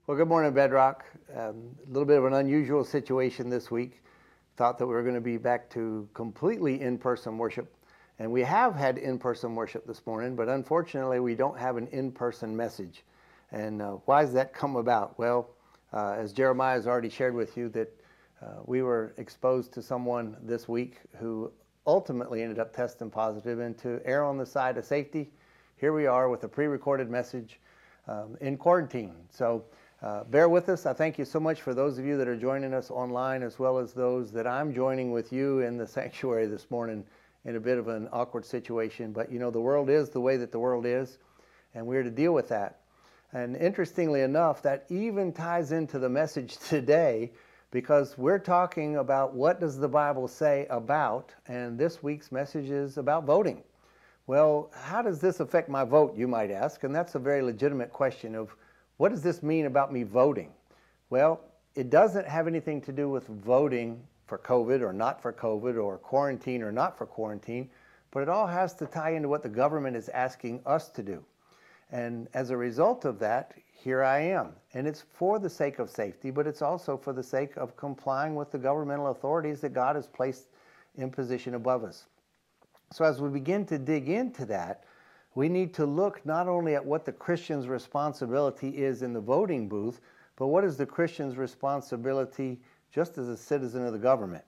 Well, good morning, Bedrock. A little bit of an unusual situation this week. Thought that we were going to be back to completely in-person worship. And we have had in-person worship this morning, but unfortunately we don't have an in-person message. And why has that come about? Well, as Jeremiah has already shared with you, that we were exposed to someone this week who ultimately ended up testing positive. And to err on the side of safety, here we are with a pre-recorded message in quarantine. So bear with us. I thank you so much for those of you that are joining us online, as well as those that I'm joining with you in the sanctuary this morning in a bit of an awkward situation. But you know, the world is the way that the world is, and we're to deal with that. And interestingly enough, that even ties into the message today, because we're talking about what does the Bible say about, and this week's message is about voting. Well, how does this affect my vote, you might ask? And that's a very legitimate question of, what does this mean about me voting? Well, it doesn't have anything to do with voting for COVID or not for COVID, or quarantine or not for quarantine, but it all has to tie into what the government is asking us to do. And as a result of that, here I am. And it's for the sake of safety, but it's also for the sake of complying with the governmental authorities that God has placed in position above us. So as we begin to dig into that, we need to look not only at what the Christian's responsibility is in the voting booth, but what is the Christian's responsibility just as a citizen of the government.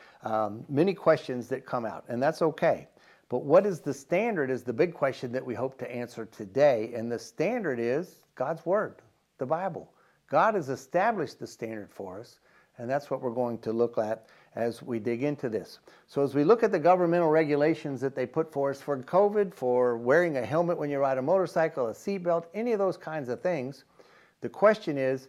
Many questions that come out, and that's okay. But what is the standard is the big question that we hope to answer today. And the standard is God's Word, the Bible. God has established the standard for us, and that's what we're going to look at as we dig into this. So as we look at the governmental regulations that they put for us for COVID, for wearing a helmet when you ride a motorcycle, a seatbelt, any of those kinds of things, the question is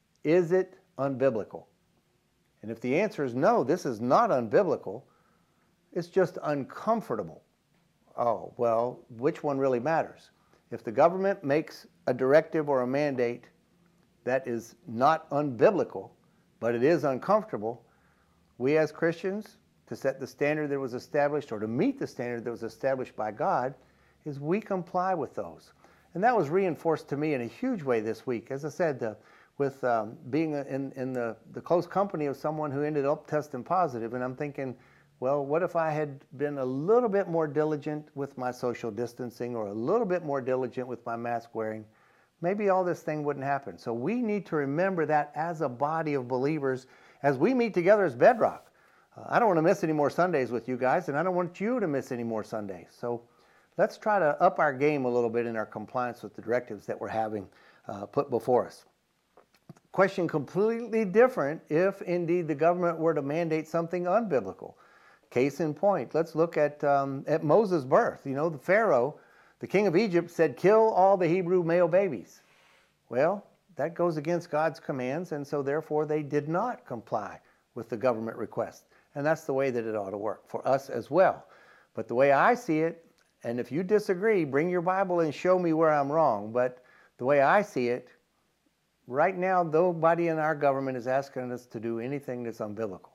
it unbiblical? And if the answer is no, this is not unbiblical, it's just uncomfortable. Oh, well, which one really matters? If the government makes a directive or a mandate that is not unbiblical, but it is uncomfortable, we as Christians, to set the standard that was established, or to meet the standard that was established by God, is we comply with those. And that was reinforced to me in a huge way this week. As I said, with being in the close company of someone who ended up testing positive, and I'm thinking, well, what if I had been a little bit more diligent with my social distancing, or a little bit more diligent with my mask wearing? Maybe all this thing wouldn't happen. So we need to remember that as a body of believers, as we meet together as Bedrock. I don't want to miss any more Sundays with you guys, and I don't want you to miss any more Sundays. So let's try to up our game a little bit in our compliance with the directives that we're having put before us. Question completely different if indeed the government were to mandate something unbiblical. Case in point, let's look at Moses' birth. You know, the Pharaoh, the king of Egypt, said, kill all the Hebrew male babies. Well, that goes against God's commands, and so therefore they did not comply with the government request. And that's the way that it ought to work for us as well. But the way I see it, and if you disagree, bring your Bible and show me where I'm wrong, but the way I see it, right now, nobody in our government is asking us to do anything that's unbiblical.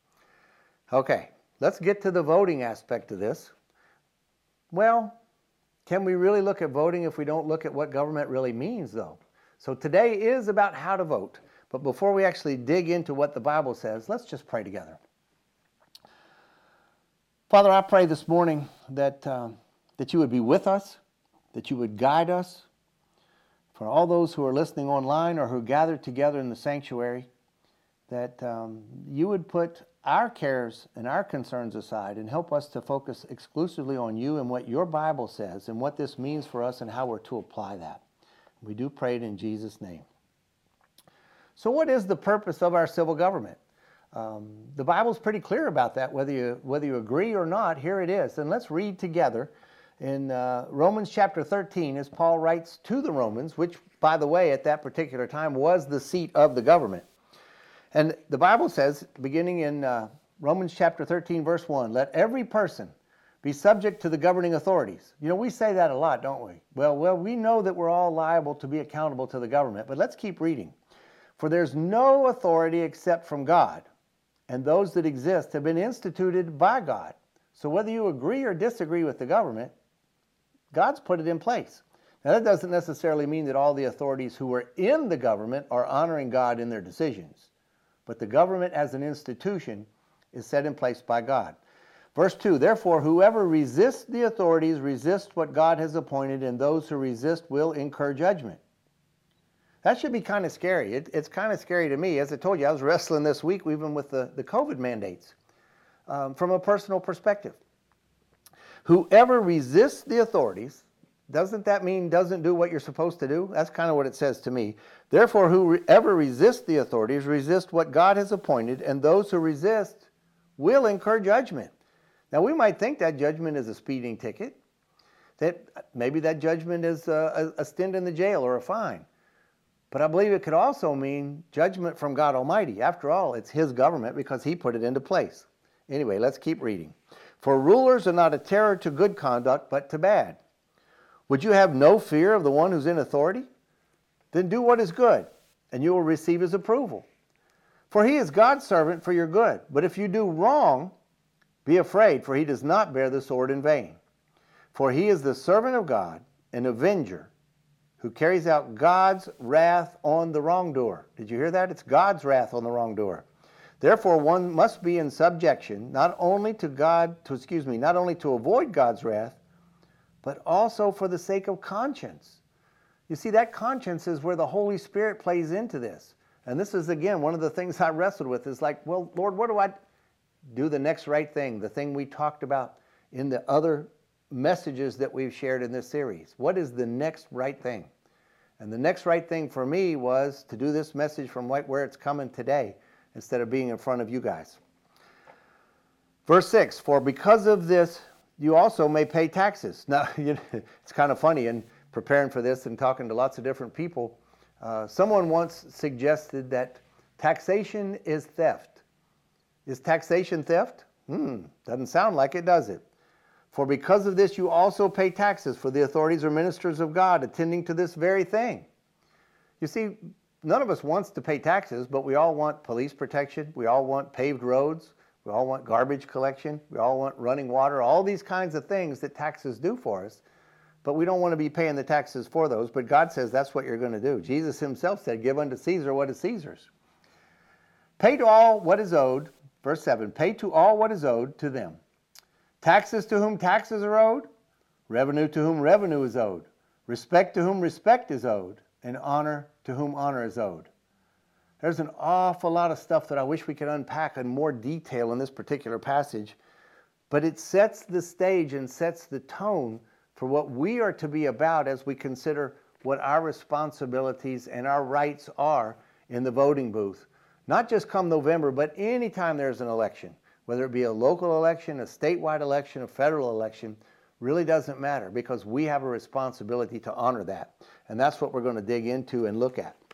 Okay, let's get to the voting aspect of this. Well, can we really look at voting if we don't look at what government really means, though? So today is about how to vote. But before we actually dig into what the Bible says, let's just pray together. Father, I pray this morning that you would be with us, that you would guide us. For all those who are listening online or who gathered together in the sanctuary, that you would put our cares and our concerns aside and help us to focus exclusively on you and what your Bible says and what this means for us and how we're to apply that. We do pray it in Jesus' name. So what is the purpose of our civil government? The Bible's pretty clear about that, whether you agree or not. Here it is. And let's read together in Romans chapter 13 as Paul writes to the Romans, which, by the way, at that particular time was the seat of the government. And the Bible says, beginning in Romans chapter 13, verse 1, let every person be subject to the governing authorities. You know, we say that a lot, don't we? Well, we know that we're all liable to be accountable to the government, but let's keep reading. For there's no authority except from God, and those that exist have been instituted by God. So whether you agree or disagree with the government, God's put it in place. Now, that doesn't necessarily mean that all the authorities who are in the government are honoring God in their decisions, but the government as an institution is set in place by God. Verse 2, therefore, whoever resists the authorities resists what God has appointed, and those who resist will incur judgment. That should be kind of scary. It's kind of scary to me. As I told you, I was wrestling this week even with the COVID mandates from a personal perspective. Whoever resists the authorities, doesn't that mean doesn't do what you're supposed to do? That's kind of what it says to me. Therefore, whoever resists the authorities resist what God has appointed, and those who resist will incur judgment. Now, we might think that judgment is a speeding ticket, that maybe that judgment is a stint in the jail or a fine. But I believe it could also mean judgment from God Almighty. After all, it's His government because He put it into place. Anyway, let's keep reading. For rulers are not a terror to good conduct, but to bad. Would you have no fear of the one who's in authority? Then do what is good, and you will receive His approval. For He is God's servant for your good. But if you do wrong, be afraid, for He does not bear the sword in vain. For He is the servant of God, an avenger, who carries out God's wrath on the wrongdoer. Did you hear that? It's God's wrath on the wrongdoer. Therefore, one must be in subjection, not only to avoid God's wrath, but also for the sake of conscience. You see, that conscience is where the Holy Spirit plays into this. And this is, again, one of the things I wrestled with is like, well, Lord, what do I do? The next right thing, the thing we talked about in the other messages that we've shared in this series. What is the next right thing? And the next right thing for me was to do this message from right where it's coming today instead of being in front of you guys. Verse 6, for because of this, you also may pay taxes. Now, it's kind of funny in preparing for this and talking to lots of different people. Someone once suggested that taxation is theft. Is taxation theft? Doesn't sound like it, does it? For because of this you also pay taxes, for the authorities are ministers of God, attending to this very thing. You see, none of us wants to pay taxes, but we all want police protection. We all want paved roads. We all want garbage collection. We all want running water, all these kinds of things that taxes do for us. But we don't want to be paying the taxes for those. But God says that's what you're going to do. Jesus Himself said, give unto Caesar what is Caesar's. Pay to all what is owed. Verse 7, pay to all what is owed to them. Taxes to whom taxes are owed, revenue to whom revenue is owed, respect to whom respect is owed, and honor to whom honor is owed. There's an awful lot of stuff that I wish we could unpack in more detail in this particular passage, but it sets the stage and sets the tone for what we are to be about as we consider what our responsibilities and our rights are in the voting booth. Not just come November, but anytime there's an election. Whether it be a local election, a statewide election, a federal election, really doesn't matter because we have a responsibility to honor that. And that's what we're going to dig into and look at.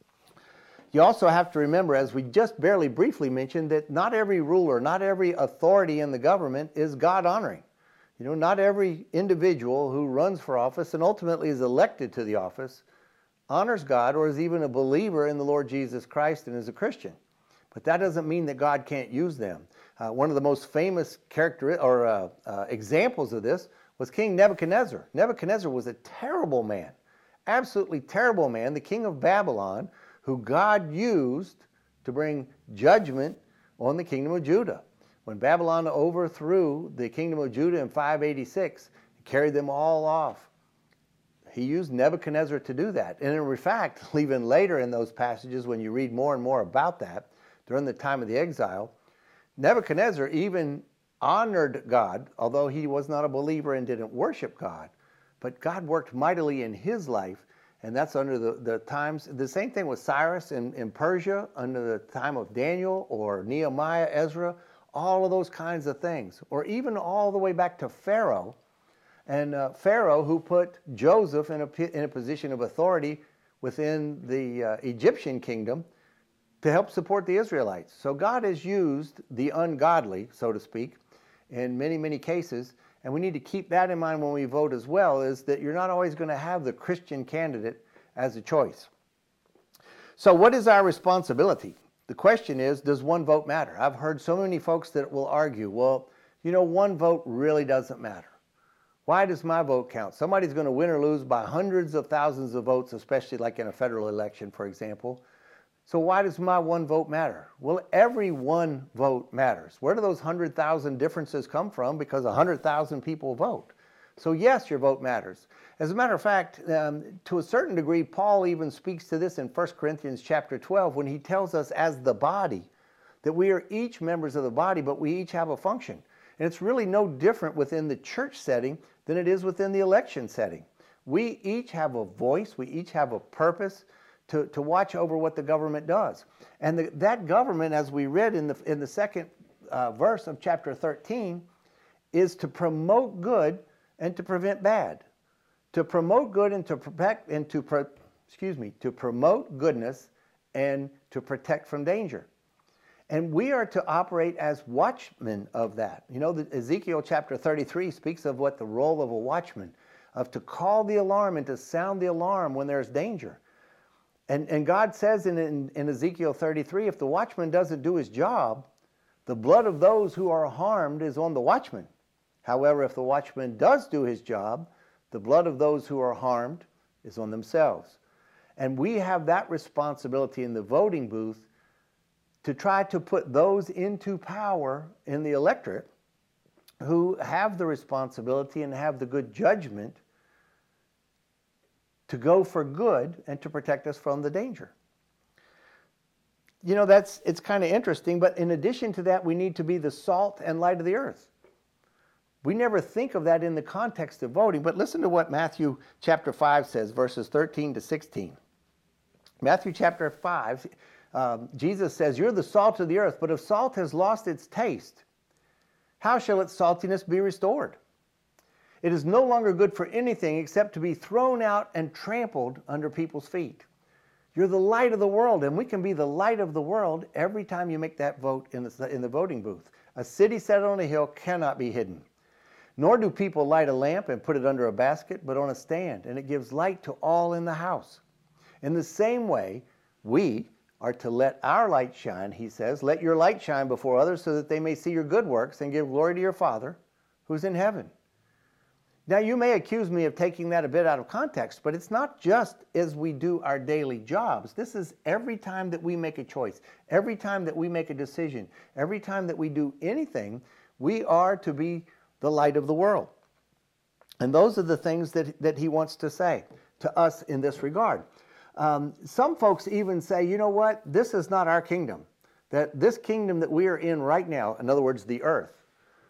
You also have to remember, as we just barely briefly mentioned, that not every ruler, not every authority in the government is God-honoring. Not every individual who runs for office and ultimately is elected to the office honors God or is even a believer in the Lord Jesus Christ and is a Christian. But that doesn't mean that God can't use them. One of the most famous examples of this was King Nebuchadnezzar. Nebuchadnezzar was a terrible man, absolutely terrible man, the king of Babylon, who God used to bring judgment on the kingdom of Judah. When Babylon overthrew the kingdom of Judah in 586, he carried them all off. He used Nebuchadnezzar to do that. And in fact, even later in those passages, when you read more and more about that, during the time of the exile, Nebuchadnezzar even honored God, although he was not a believer and didn't worship God. But God worked mightily in his life, and that's under the times. The same thing with Cyrus in Persia, under the time of Daniel or Nehemiah, Ezra, all of those kinds of things. Or even all the way back to Pharaoh, and Pharaoh who put Joseph in a position of authority within the Egyptian kingdom to help support the Israelites. So God has used the ungodly, so to speak, in many, many cases. And we need to keep that in mind when we vote as well, is that you're not always going to have the Christian candidate as a choice. So what is our responsibility? The question is, does one vote matter? I've heard so many folks that will argue, well, one vote really doesn't matter. Why does my vote count? Somebody's going to win or lose by hundreds of thousands of votes, especially like in a federal election, for example. So why does my one vote matter? Well, every one vote matters. Where do those 100,000 differences come from? Because 100,000 people vote. So yes, your vote matters. As a matter of fact, to a certain degree, Paul even speaks to this in 1 Corinthians chapter 12 when he tells us as the body that we are each members of the body, but we each have a function. And it's really no different within the church setting than it is within the election setting. We each have a voice, we each have a purpose to watch over what the government does. And that government, as we read in the second verse of chapter 13, is to promote good and to prevent bad. To promote good and to protect and to promote goodness and to protect from danger. And we are to operate as watchmen of that. You know, Ezekiel chapter 33 speaks of what the role of a watchman, of to call the alarm and to sound the alarm when there's danger. And God says in Ezekiel 33, if the watchman doesn't do his job, the blood of those who are harmed is on the watchman. However, if the watchman does do his job, the blood of those who are harmed is on themselves. And we have that responsibility in the voting booth to try to put those into power in the electorate who have the responsibility and have the good judgment to go for good and to protect us from the danger. You know, it's kind of interesting, but in addition to that, we need to be the salt and light of the earth. We never think of that in the context of voting, but listen to what Matthew chapter 5 says, verses 13 to 16. Matthew chapter 5, Jesus says, "You're the salt of the earth, but if salt has lost its taste, how shall its saltiness be restored? It is no longer good for anything except to be thrown out and trampled under people's feet." You're the light of the world, and we can be the light of the world every time you make that vote in the voting booth. A city set on a hill cannot be hidden. Nor do people light a lamp and put it under a basket, but on a stand, and it gives light to all in the house. In the same way, we are to let our light shine, he says. Let your light shine before others so that they may see your good works and give glory to your Father who's in heaven. Now, you may accuse me of taking that a bit out of context, but it's not just as we do our daily jobs. This is every time that we make a choice, every time that we make a decision, every time that we do anything, we are to be the light of the world. And those are the things that he wants to say to us in this regard. Some folks even say, you know what, this is not our kingdom. That this kingdom that we are in right now, in other words, the earth,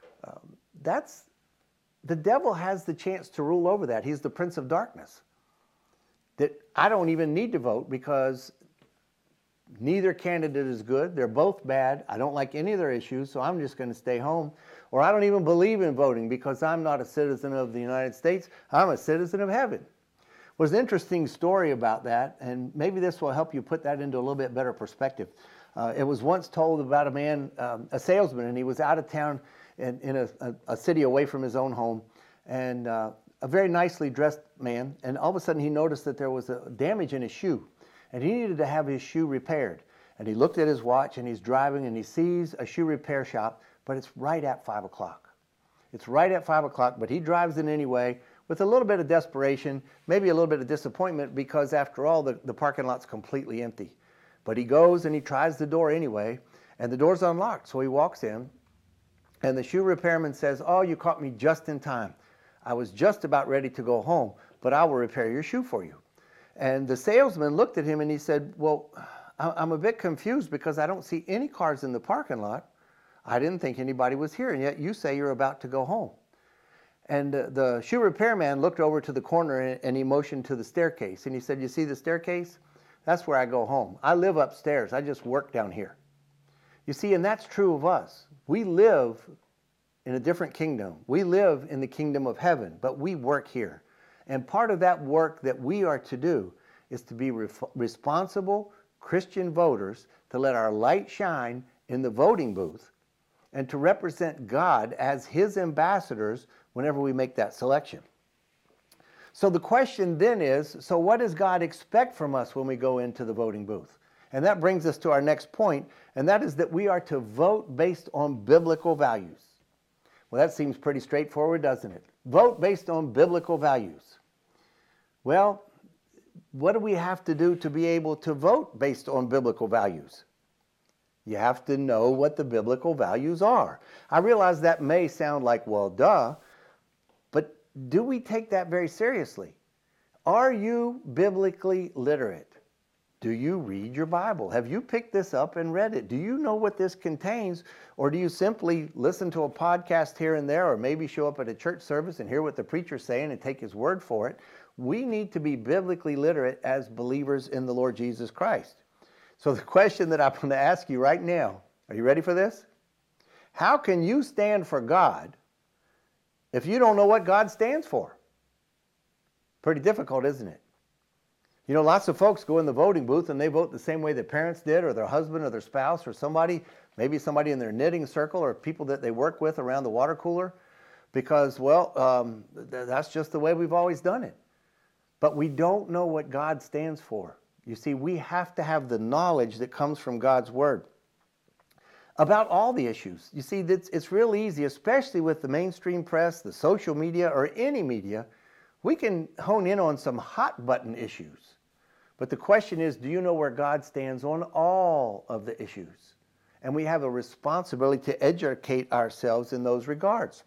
the devil has the chance to rule over that. He's the prince of darkness. That I don't even need to vote because neither candidate is good. They're both bad. I don't like any of their issues, so I'm just going to stay home. Or I don't even believe in voting because I'm not a citizen of the United States. I'm a citizen of heaven. Was an interesting story about that, and maybe this will help you put that into a little bit better perspective. It was once told about a man, a salesman, and he was out of town in a city away from his own home, and a very nicely dressed man, and all of a sudden he noticed that there was a damage in his shoe, and he needed to have his shoe repaired. And he looked at his watch, and he's driving, and he sees a shoe repair shop, but it's right at 5 o'clock. It's right at 5 o'clock, but he drives in anyway with a little bit of desperation, maybe a little bit of disappointment, because after all, the parking lot's completely empty. But he goes and he tries the door anyway, and the door's unlocked, so he walks in, and the shoe repairman says, "Oh, you caught me just in time. I was just about ready to go home, but I will repair your shoe for you." And the salesman looked at him and he said, "Well, I'm a bit confused because I don't see any cars in the parking lot. I didn't think anybody was here, and yet you say you're about to go home." And the shoe repairman looked over to the corner and he motioned to the staircase. And he said, "You see the staircase? That's where I go home. I live upstairs. I just work down here." You see, and that's true of us. We live in a different kingdom. We live in the kingdom of heaven, but we work here. And part of that work that we are to do is to be responsible Christian voters, to let our light shine in the voting booth and to represent God as his ambassadors whenever we make that selection. So the question then is, so what does God expect from us when we go into the voting booth? And that brings us to our next point, and that is that we are to vote based on biblical values. Well, that seems pretty straightforward, doesn't it? vote based on biblical values. Well, what do we have to do to be able to vote based on biblical values? You have to know what the biblical values are. I realize that may sound like, well, duh, but do we take that very seriously? Are you biblically literate? Do you read your Bible? Have you picked this up and read it? Do you know what this contains? Or do you simply listen to a podcast here and there, or maybe show up at a church service and hear what the preacher's saying and take his word for it? We need to be biblically literate as believers in the Lord Jesus Christ. So the question that I'm going to ask you right now, are you ready for this? How can you stand for God if you don't know what God stands for? Pretty difficult, isn't it? You know, lots of folks go in the voting booth and they vote the same way their parents did, or their husband or their spouse, or somebody, maybe somebody in their knitting circle, or people that they work with around the water cooler, because, well, that's just the way we've always done it. But we don't know what God stands for. You see, we have to have the knowledge that comes from God's Word about all the issues. You see, it's real easy, especially with the mainstream press, the social media, or any media. We can hone in on some hot button issues. But the question is, do you know where God stands on all of the issues? And we have a responsibility to educate ourselves in those regards.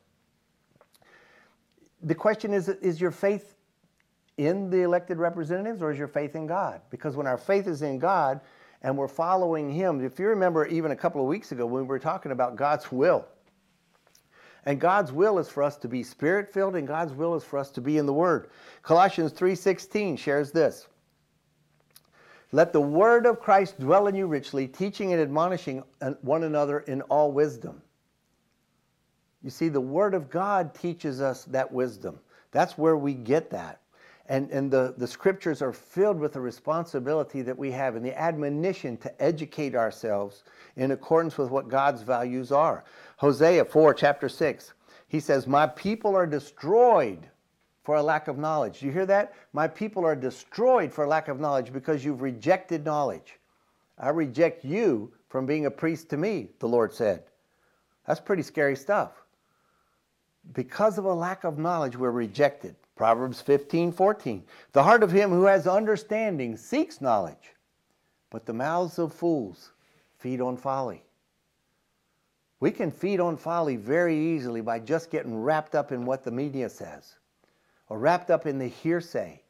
The question is your faith in the elected representatives, or is your faith in God? Because when our faith is in God and we're following Him, if you remember even a couple of weeks ago when we were talking about God's will, and God's will is for us to be Spirit-filled, and God's will is for us to be in the Word. Colossians 3:16 shares this. Let the word of Christ dwell in you richly, teaching and admonishing one another in all wisdom. You see, the Word of God teaches us that wisdom. That's where we get that. And the Scriptures are filled with the responsibility that we have and the admonition to educate ourselves in accordance with what God's values are. Hosea 4, chapter 6, he says, my people are destroyed for a lack of knowledge. Do you hear that? My people are destroyed for a lack of knowledge because you've rejected knowledge. I reject you from being a priest to me, the Lord said. That's pretty scary stuff. Because of a lack of knowledge, we're rejected. Proverbs 15:14. The heart of him who has understanding seeks knowledge, but the mouths of fools feed on folly. We can feed on folly very easily by just getting wrapped up in what the media says, or wrapped up in the hearsay.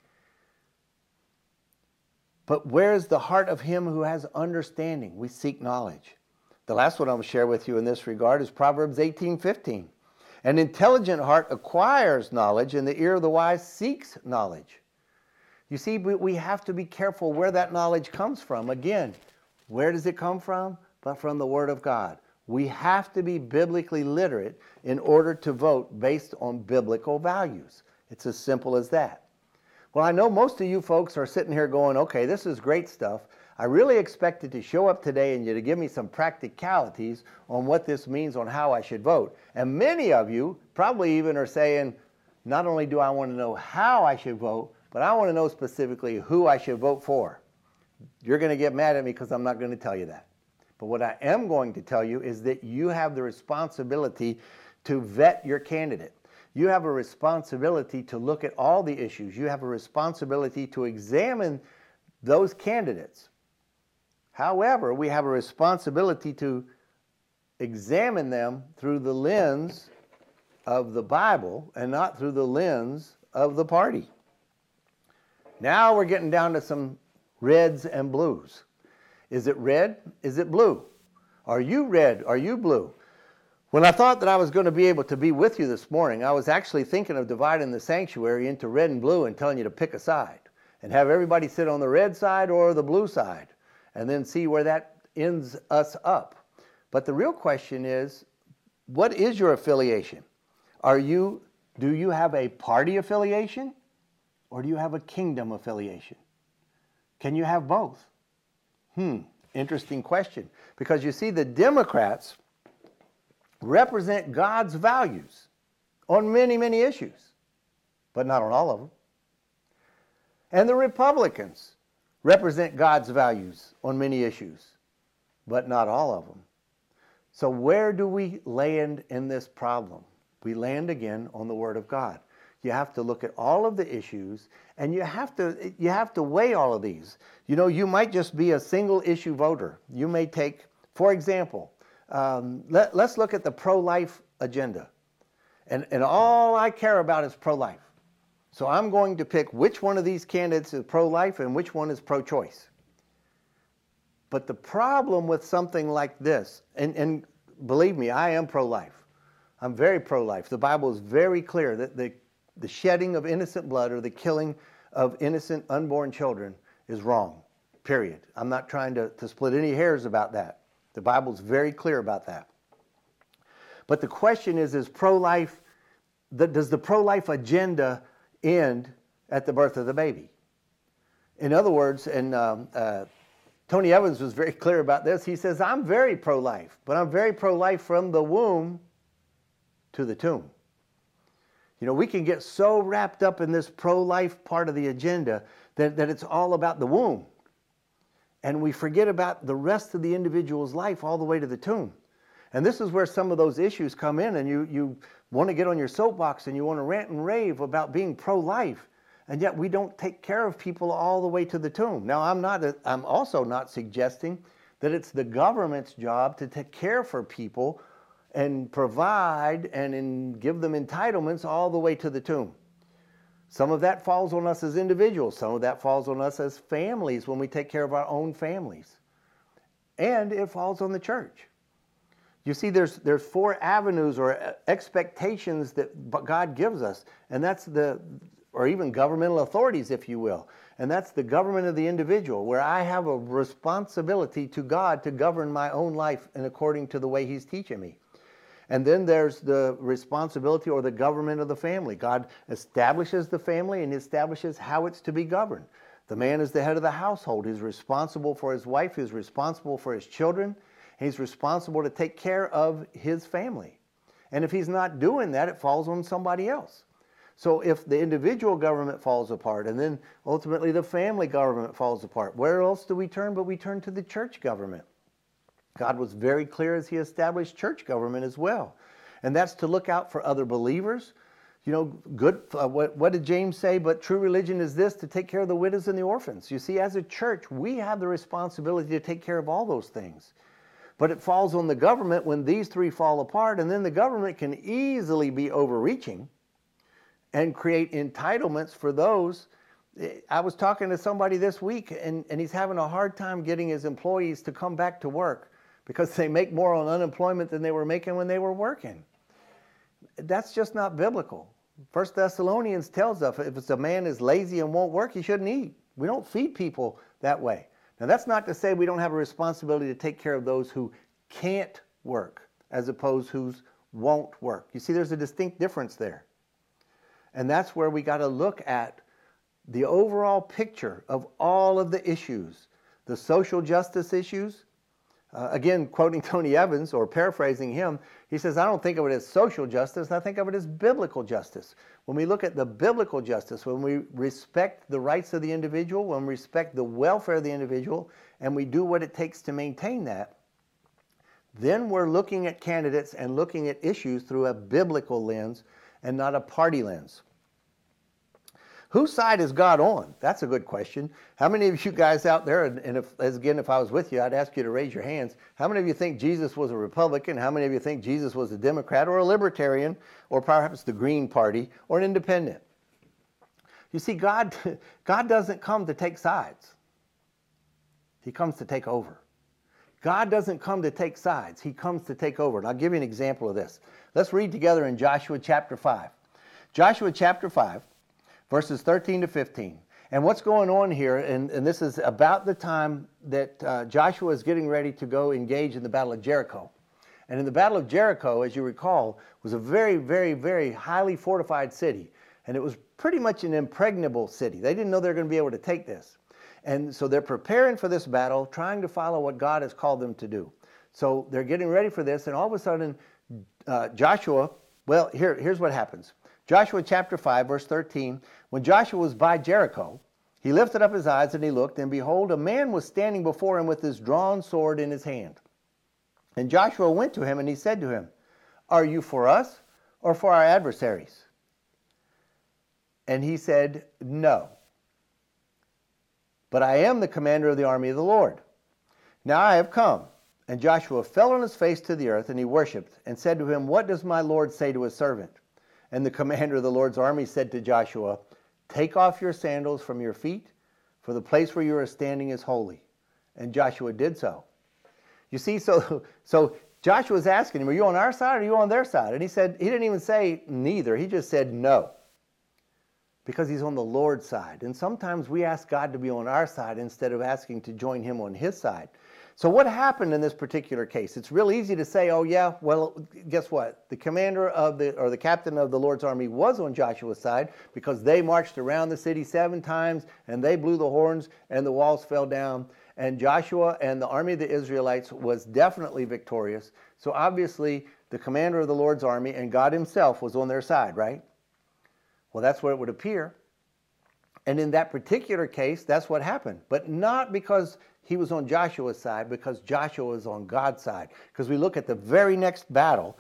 But where is the heart of him who has understanding? We seek knowledge. The last one I'm going to share with you in this regard is Proverbs 18:15. An intelligent heart acquires knowledge, and the ear of the wise seeks knowledge. You see, we have to be careful where that knowledge comes from. Again, where does it come from? But from the Word of God. We have to be biblically literate in order to vote based on biblical values. It's as simple as that. Well, I know most of you folks are sitting here going, okay, this is great stuff. I really expected to show up today and you to give me some practicalities on what this means on how I should vote. And many of you probably even are saying, not only do I want to know how I should vote, but I want to know specifically who I should vote for. You're going to get mad at me because I'm not going to tell you that. But what I am going to tell you is that you have the responsibility to vet your candidate. You have a responsibility to look at all the issues. You have a responsibility to examine those candidates. However, we have a responsibility to examine them through the lens of the Bible and not through the lens of the party. Now we're getting down to some reds and blues. Is it red? Is it blue? Are you red? Are you blue? When I thought that I was going to be able to be with you this morning, I was actually thinking of dividing the sanctuary into red and blue and telling you to pick a side and have everybody sit on the red side or the blue side and then see where that ends us up. But the real question is, what is your affiliation? Do you have a party affiliation or do you have a kingdom affiliation? Can you have both? Interesting question. Because you see, the Democrats represent God's values on many, many issues, but not on all of them. And the Republicans represent God's values on many issues, but not all of them. So where do we land in this problem? we land again on the Word of God. You have to look at all of the issues, and you have to weigh all of these. You know, you might just be a single issue voter. You may take, for example, let's look at the pro-life agenda. And all I care about is pro-life. So I'm going to pick which one of these candidates is pro-life and which one is pro-choice. But the problem with something like this, and believe me, I am pro-life. I'm very pro-life. The Bible is very clear that the shedding of innocent blood or the killing of innocent unborn children is wrong, period. I'm not trying to split any hairs about that. The Bible is very clear about that. But the question is pro-life, does the pro-life agenda end at the birth of the baby? In other words, and Tony Evans was very clear about this. He says, I'm very pro-life, but I'm very pro-life from the womb to the tomb. You know, we can get so wrapped up in this pro-life part of the agenda that it's all about the womb. And we forget about the rest of the individual's life all the way to the tomb. And this is where some of those issues come in, and you want to get on your soapbox and you want to rant and rave about being pro-life, and yet we don't take care of people all the way to the tomb. Now, I'm also not suggesting that it's the government's job to take care for people and provide and give them entitlements all the way to the tomb. Some of that falls on us as individuals. Some of that falls on us as families when we take care of our own families. And it falls on the church. You see, there's 4 avenues or expectations that God gives us, and that's or even governmental authorities, if you will. And that's the government of the individual, where I have a responsibility to God to govern my own life and according to the way He's teaching me. And then there's the responsibility or the government of the family. God establishes the family and establishes how it's to be governed. The man is the head of the household. He's responsible for his wife. He's responsible for his children. He's responsible to take care of his family. And if he's not doing that, it falls on somebody else. So if the individual government falls apart and then ultimately the family government falls apart, where else do we turn but we turn to the church government? God was very clear as He established church government as well. And that's to look out for other believers. You know, what did James say? But true religion is this, to take care of the widows and the orphans. You see, as a church, we have the responsibility to take care of all those things. But it falls on the government when these 3 fall apart, and then the government can easily be overreaching and create entitlements for those. I was talking to somebody this week, and he's having a hard time getting his employees to come back to work because they make more on unemployment than they were making when they were working. That's just not biblical. 1 Thessalonians tells us if a man is lazy and won't work, he shouldn't eat. We don't feed people that way. Now, that's not to say we don't have a responsibility to take care of those who can't work as opposed to who won't work. You see, there's a distinct difference there. And that's where we got to look at the overall picture of all of the issues, the social justice issues. Again, quoting Tony Evans or paraphrasing him, he says, I don't think of it as social justice, I think of it as biblical justice. When we look at the biblical justice, when we respect the rights of the individual, when we respect the welfare of the individual, and we do what it takes to maintain that, then we're looking at candidates and looking at issues through a biblical lens and not a party lens. Whose side is God on? That's a good question. How many of you guys out there, and if I was with you, I'd ask you to raise your hands. How many of you think Jesus was a Republican? How many of you think Jesus was a Democrat or a Libertarian or perhaps the Green Party or an independent? You see, God doesn't come to take sides. He comes to take over. God doesn't come to take sides. He comes to take over. And I'll give you an example of this. Let's read together in Joshua chapter 5. Joshua chapter 5. Verses 13 to 15. And what's going on here, and this is about the time that Joshua is getting ready to go engage in the Battle of Jericho. And in the Battle of Jericho, as you recall, was a very, very, very highly fortified city. And it was pretty much an impregnable city. They didn't know they were going to be able to take this. And so they're preparing for this battle, trying to follow what God has called them to do. So they're getting ready for this, and all of a sudden, Joshua, well, here's what happens. Joshua chapter 5, verse 13, when Joshua was by Jericho, he lifted up his eyes and he looked, and behold, a man was standing before him with his drawn sword in his hand. And Joshua went to him and he said to him, Are you for us or for our adversaries? And he said, no. But I am the commander of the army of the Lord. Now I have come. And Joshua fell on his face to the earth, and he worshipped, and said to him, what does my Lord say to his servant? And the commander of the Lord's army said to Joshua, take off your sandals from your feet, for the place where you are standing is holy. And Joshua did so. You see, so Joshua's asking him, are you on our side or are you on their side? And he didn't even say neither. He just said no. Because he's on the Lord's side. And sometimes we ask God to be on our side instead of asking to join him on his side. So what happened in this particular case? It's real easy to say, oh yeah, well, guess what? The commander of the captain of the Lord's army was on Joshua's side because they marched around the city 7 times and they blew the horns and the walls fell down. And Joshua and the army of the Israelites was definitely victorious. So obviously the commander of the Lord's army and God himself was on their side, right? Well, that's what it would appear. And in that particular case, that's what happened. But not because he was on Joshua's side, because Joshua was on God's side. Because we look at the very next battle,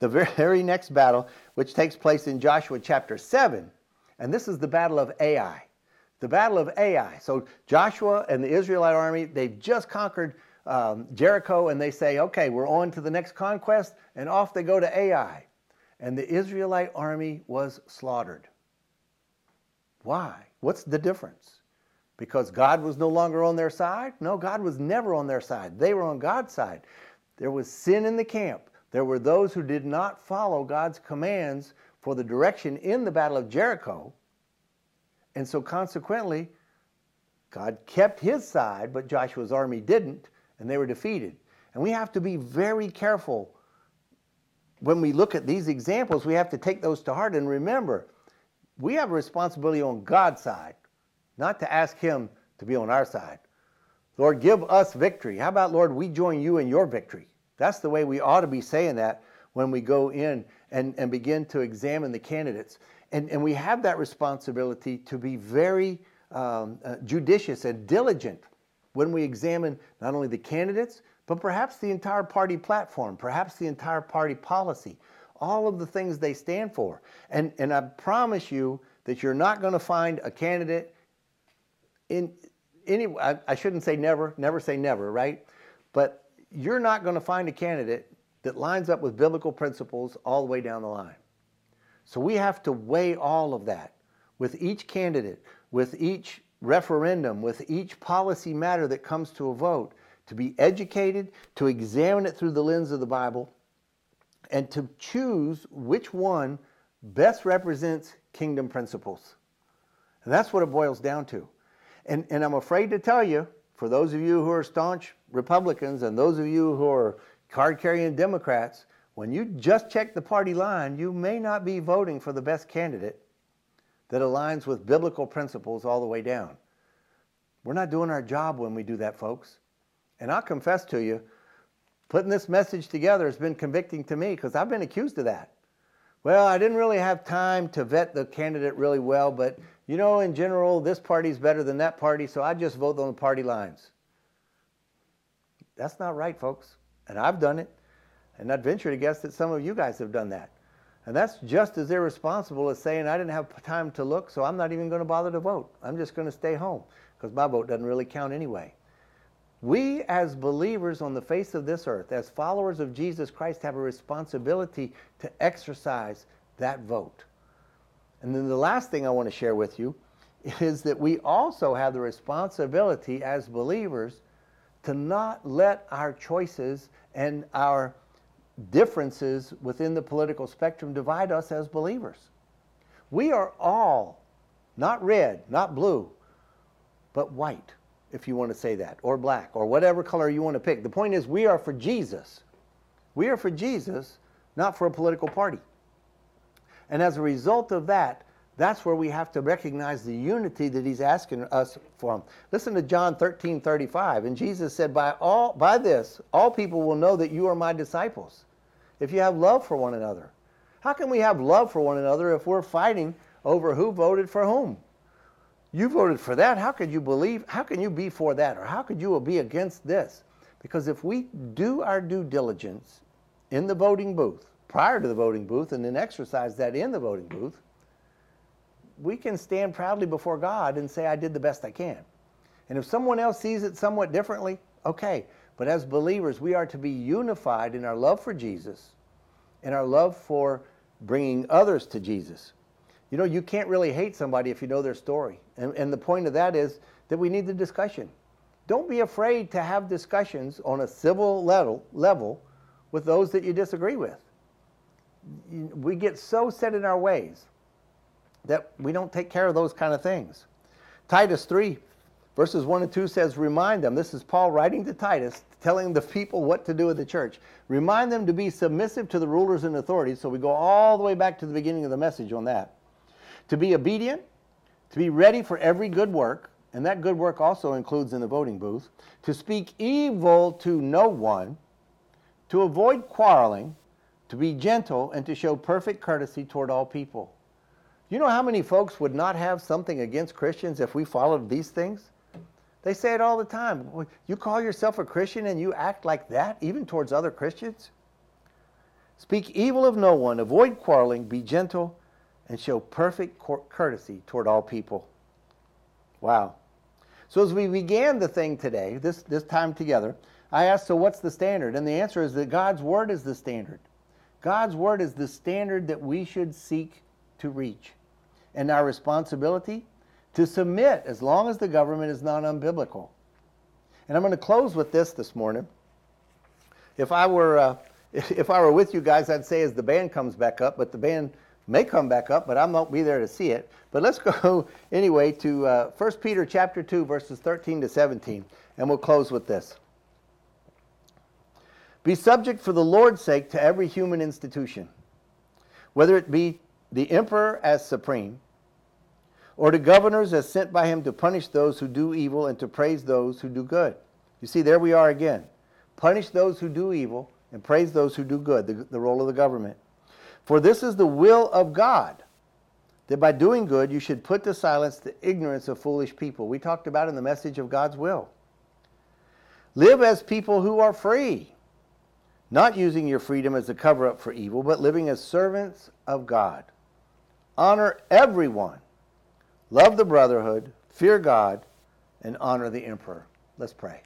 which takes place in Joshua chapter 7. And this is the battle of Ai. The battle of Ai. So Joshua and the Israelite army, they've just conquered Jericho, and they say, okay, we're on to the next conquest, and off they go to Ai. And the Israelite army was slaughtered. Why? What's the difference? Because God was no longer on their side? No, God was never on their side. They were on God's side. There was sin in the camp. There were those who did not follow God's commands for the direction in the battle of Jericho. And so consequently, God kept his side, but Joshua's army didn't, and they were defeated. And we have to be very careful when we look at these examples. We have to take those to heart and remember, we have a responsibility on God's side, not to ask him to be on our side. Lord, give us victory. How about, Lord, we join you in your victory? That's the way we ought to be saying that when we go in and begin to examine the candidates. And we have that responsibility to be very judicious and diligent when we examine not only the candidates, but perhaps the entire party platform, perhaps the entire party policy, all of the things they stand for. And I promise you that you're not going to find a candidate in any, I shouldn't say never say never, right? But you're not going to find a candidate that lines up with biblical principles all the way down the line. So we have to weigh all of that with each candidate, with each referendum, with each policy matter that comes to a vote, to be educated, to examine it through the lens of the Bible, and to choose which one best represents kingdom principles. And that's what it boils down to. And I'm afraid to tell you, for those of you who are staunch Republicans and those of you who are card-carrying Democrats, when you just check the party line, you may not be voting for the best candidate that aligns with biblical principles all the way down. We're not doing our job when we do that, folks. And I'll confess to you, putting this message together has been convicting to me because I've been accused of that. Well, I didn't really have time to vet the candidate really well, but you know, in general, this party's better than that party, so I just vote on the party lines. That's not right, folks. And I've done it. And I'd venture to guess that some of you guys have done that. And that's just as irresponsible as saying I didn't have time to look, so I'm not even going to bother to vote. I'm just going to stay home because my vote doesn't really count anyway. We as believers on the face of this earth, as followers of Jesus Christ, have a responsibility to exercise that vote. And then the last thing I want to share with you is that we also have the responsibility as believers to not let our choices and our differences within the political spectrum divide us as believers. We are all not red, not blue, but white, if you want to say that, or black, or whatever color you want to pick. The point is, we are for Jesus. We are for Jesus, not for a political party. And as a result of that, that's where we have to recognize the unity that he's asking us for. Listen to John 13:35. And Jesus said, by this, all people will know that you are my disciples, if you have love for one another. How can we have love for one another if we're fighting over who voted for whom? You voted for that. How could you believe? How can you be for that? Or how could you be against this? Because if we do our due diligence in the voting booth, prior to the voting booth and then exercise that in the voting booth, we can stand proudly before God and say, I did the best I can. And if someone else sees it somewhat differently, okay. But as believers, we are to be unified in our love for Jesus and our love for bringing others to Jesus. You know, you can't really hate somebody if you know their story. And the point of that is that we need the discussion. Don't be afraid to have discussions on a civil level with those that you disagree with. We get so set in our ways that we don't take care of those kind of things. Titus 3, verses 1 and 2 says, remind them, this is Paul writing to Titus, telling the people what to do in the church. Remind them to be submissive to the rulers and authorities. So we go all the way back to the beginning of the message on that. To be obedient, to be ready for every good work, and that good work also includes in the voting booth, to speak evil to no one, to avoid quarreling, to be gentle, and to show perfect courtesy toward all people. You know how many folks would not have something against Christians if we followed these things? They say it all the time. You call yourself a Christian and you act like that, even towards other Christians? Speak evil of no one, avoid quarreling, be gentle, and show perfect courtesy toward all people. Wow. So as we began the thing today, this time together, I asked, so what's the standard? And the answer is that God's Word is the standard. God's Word is the standard that we should seek to reach. And our responsibility, to submit as long as the government is not unbiblical. And I'm going to close with this morning. If I were with you guys, I'd say as the band comes back up, but the band may come back up, but I won't be there to see it. But let's go anyway to 1 Peter chapter 2, verses 13 to 17, and we'll close with this. Be subject for the Lord's sake to every human institution, whether it be the emperor as supreme, or to governors as sent by him to punish those who do evil and to praise those who do good. You see, there we are again. Punish those who do evil and praise those who do good, the role of the government. For this is the will of God, that by doing good you should put to silence the ignorance of foolish people. We talked about in the message of God's will. Live as people who are free, not using your freedom as a cover-up for evil, but living as servants of God. Honor everyone. Love the brotherhood, fear God, and honor the emperor. Let's pray.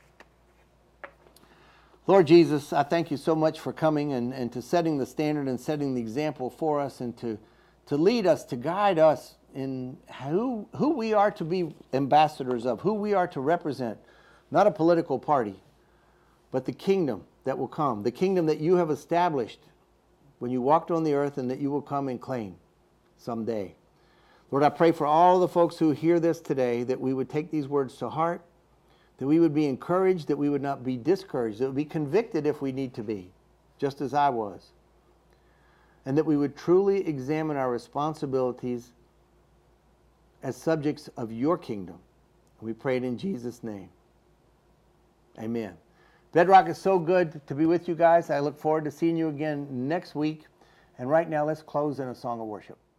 Lord Jesus, I thank you so much for coming and to setting the standard and setting the example for us and to lead us, to guide us in who we are to be ambassadors of, who we are to represent. Not a political party, but the kingdom that will come, the kingdom that you have established when you walked on the earth and that you will come and claim someday. Lord, I pray for all the folks who hear this today that we would take these words to heart, that we would be encouraged, that we would not be discouraged, that we would be convicted if we need to be, just as I was, and that we would truly examine our responsibilities as subjects of your kingdom. We pray it in Jesus' name. Amen. Bedrock is so good to be with you guys. I look forward to seeing you again next week. And right now, let's close in a song of worship.